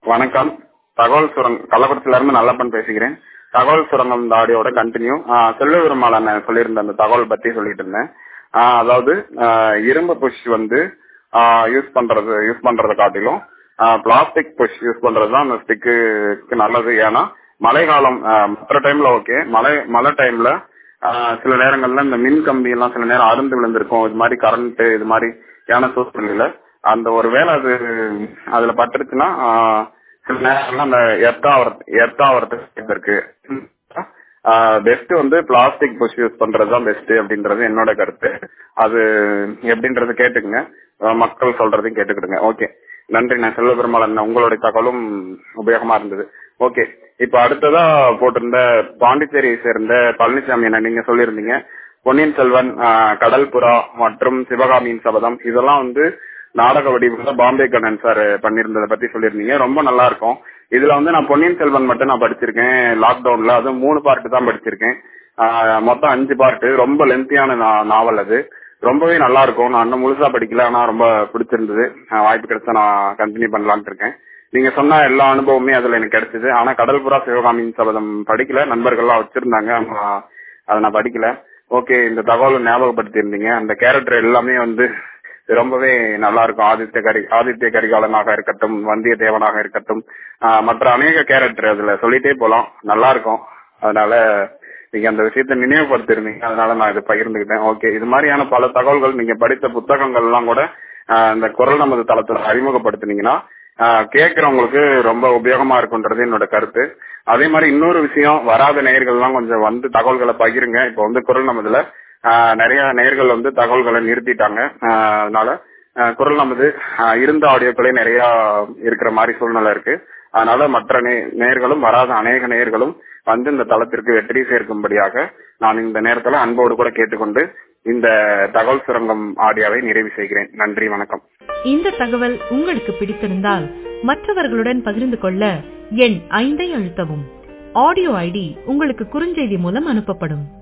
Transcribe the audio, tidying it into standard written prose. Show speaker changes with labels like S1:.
S1: வணக்கம். தகவல் சுரங்கம் கள்ளக்குறிச்சியில இருந்து நல்லப்பன் பேசுகிறேன். தகவல் சுரங்கம் இந்த ஆடியோட கண்டினியூ. செல்வ பெருமாளன் சொல்லியிருந்த அந்த தகவல் பத்தி சொல்லிட்டு இருந்தேன். அதாவது இரும்பு புஷ் வந்து யூஸ் பண்றதை காட்டிலும் பிளாஸ்டிக் புஷ் யூஸ் பண்றதுதான் அந்த ஸ்டிக்கு நல்லது. ஏன்னா மழை காலம் மற்ற டைம்ல ஓகே, மழை டைம்ல சில நேரங்கள்ல இந்த மின் கம்பி எல்லாம் சில நேரம் அருந்து விழுந்திருக்கும். இது மாதிரி கரண்ட் இது மாதிரி ஏன்னா சூழ்நிலையில அந்த ஒரு வேலை அதுல பட்டுருச்சுன்னா சில நேரம்ல அந்த எர்த்தாவறதுக்கு இருக்கு. பெஸ்ட் வந்து பிளாஸ்டிக் புஷ் யூஸ் பண்றதுதான் பெஸ்ட் அப்படின்றது என்னோட கருத்து. அது எப்படின்றது கேட்டுக்குங்க, மக்கள் சொல்றதையும் கேட்டுக்கிடுங்க. ஓகே, நன்றி. நான் செல்வ பெருமாளன், உங்களுடைய தகவலும் உபயோகமா இருந்தது. ஓகே, இப்ப அடுத்ததா போட்டிருந்த பாண்டிச்சேரியை சேர்ந்த பழனிசாமி என்ன நீங்க சொல்லியிருந்தீங்க பொன்னியின் செல்வன், கடல் புறா மற்றும் சிவகாமியின் சபதம் இதெல்லாம் வந்து நாடக வடிவுல பாம்பே கண்ணன் சார் பண்ணிருந்ததை பத்தி சொல்லியிருந்தீங்க. ரொம்ப நல்லா இருக்கும். இதுல வந்து நான் பொன்னியின் செல்வன் மட்டும் நான் படிச்சிருக்கேன் லாக்டவுன்ல. அதுவும் 3 பார்ட் தான் படிச்சிருக்கேன். மொத்தம் 5 பார்ட். ரொம்ப லென்த்தியான நாவல். அது ரொம்பவே நல்லா இருக்கும். நான் இன்னும் முழுசா படிக்கல, ஆனா ரொம்ப பிடிச்சிருந்தது. வாய்ப்பு கிடைச்சா நான் கண்டினியூ பண்ணலான்ட்டு இருக்கேன். நீங்க சொன்ன எல்லா அனுபவமே அதுல எனக்கு கிடைச்சது. ஆனா கடல் புறா சிவகாமியின் சபதம் படிக்கல. நண்பர்கள்லாம் வச்சிருந்தாங்க, அதை நான் படிக்கல. ஓகே, இந்த தகவலை ஞாபகப்படுத்தி இருந்தீங்க. அந்த கேரக்டர் எல்லாமே வந்து ரொம்பவே நல்லா இருக்கும். ஆதித்ய கரிகாலனாக இருக்கட்டும், வந்தியத்தேவனாக இருக்கட்டும், மற்ற அநேக கேரக்டர் அதுல சொல்லிட்டே போலாம். நல்லா இருக்கும். அதனால நீங்க அந்த விஷயத்த நினைவுபடுத்திருந்தீங்க, அதனால நான் இதை பகிர்ந்துக்கிட்டேன். ஓகே, இது மாதிரியான பல தகவல்கள் நீங்க படித்த புத்தகங்கள் எல்லாம் கூட இந்த குரல் நமது தளத்துல அறிமுகப்படுத்தினீங்கன்னா கேட்கறவங்களுக்கு ரொம்ப உபயோகமா இருக்குன்றது என்னோட கருத்து. அதே மாதிரி இன்னொரு விஷயம், வராத நேயர்கள் எல்லாம் கொஞ்சம் வந்து தகவல்களை பகிருங்க. இப்ப வந்து குரல் நமதுல நிறைய நேயர்கள் வந்து தகவல்களை நிறுத்திட்டாங்க. அதனால குரல் நமது இருந்த ஆடியோக்களே நிறைய இருக்கிற மாதிரி சூழ்நிலை இருக்கு. அதனால மற்ற நேயர்களும் வராத அநேக நேயர்களும் வந்து இந்த தளத்திற்கு வெற்றி சேர்க்கும்படியாக நான் இந்த நேரத்துல அன்போடு கூட கேட்டுக்கொண்டு இந்த தகவல் சுரங்கம் ஆடியோவை நிறைவு செய்கிறேன். நன்றி, வணக்கம்.
S2: இந்த தகவல் உங்களுக்கு பிடித்திருந்தால் மற்றவர்களுடன் பகிர்ந்து கொள்ள எண் 5 அழுத்தவும். ஆடியோ ஐடி உங்களுக்கு குறுஞ்செய்தி மூலம் அனுப்பப்படும்.